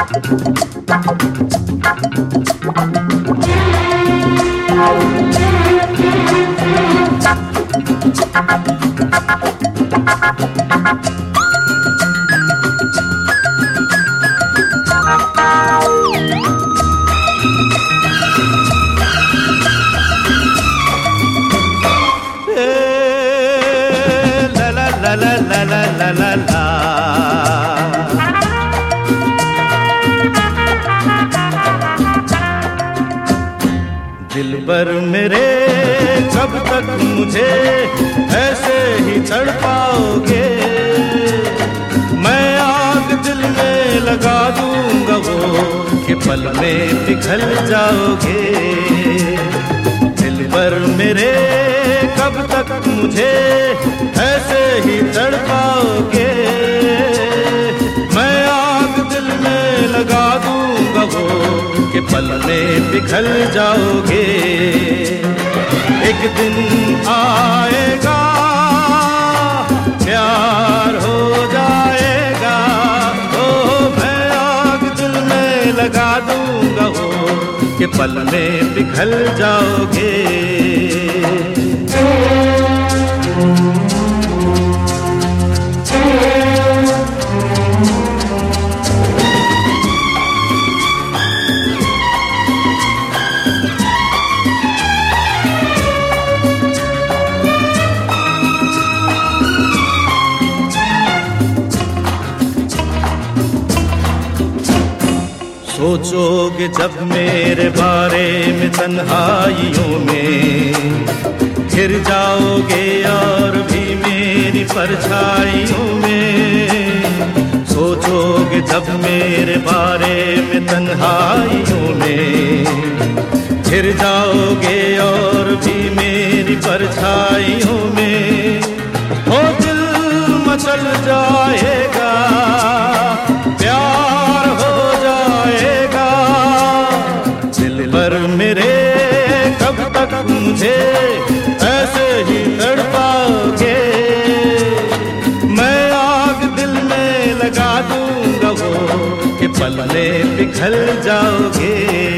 दिलबर मेरे कब तक मुझे ऐसे ही तड़पाओगे? मैं आग दिल में लगा दूंगा वो कि पल में पिघल जाओगे। दिलबर मेरे कब तक मुझे ऐसे ही तड़पाओगे? मैं आग दिल में लगा दूंगा वो कि पल में पिघल जाओगे। एक दिन आएगा प्यार हो जाएगा, ओ मैं आग दिल में लगा दूंगा वो कि पल में पिघल जाओगे। सोचोगे जब मेरे बारे में तन्हाइयों में, घिर जाओगे और भी मेरी परछाइयों में। सोचोगे जब मेरे बारे में तन्हाइयों में, घिर जाओगे और भी मेरी परछाइयों में। ओ दिल मचल जाएगा, प्यार हो जाएगा। दिलबर मेरे कब तक मुझे ऐसे ही तड़पाओगे? मैं आग दिल में लगा दूंगा वो कि पल में पिघल जाओगे।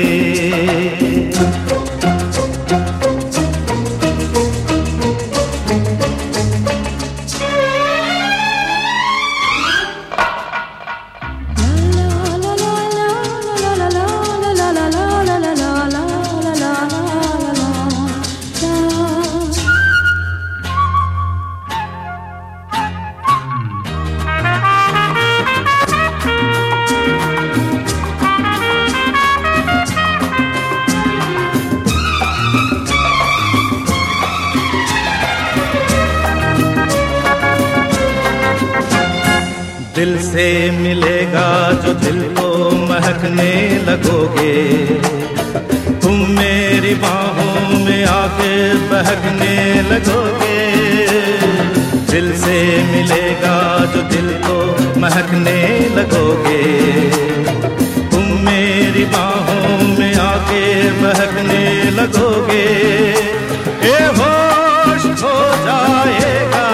दिल से मिलेगा जो दिल को महकने लगोगे, तुम मेरी बाहों में आके बहकने लगोगे। दिल से मिलेगा जो दिल को महकने लगोगे, तुम मेरी बाहों में आके बहकने लगोगे। ए होश हो जाएगा,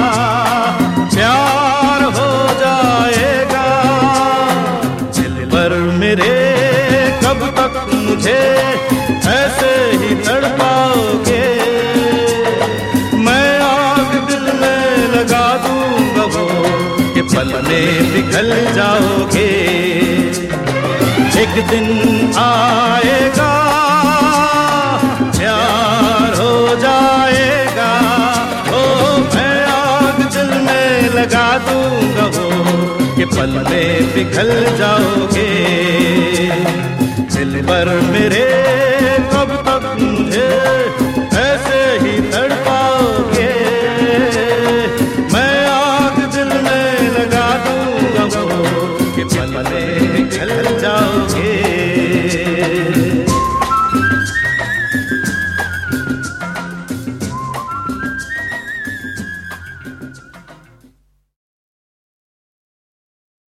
प्यार हो जाएगा। दिलबर मेरे कब तक मुझे ऐसे ही तड़पाओगे? मैं आग दिल में लगा दूंगा वो कि पल में पिघल जाओगे। एक दिन आएगा प्यार हो जाएगा, ओ मैं आग दिल में लगा दूंगा वो कि पल में पिघल जाओगे। दिलबर मेरे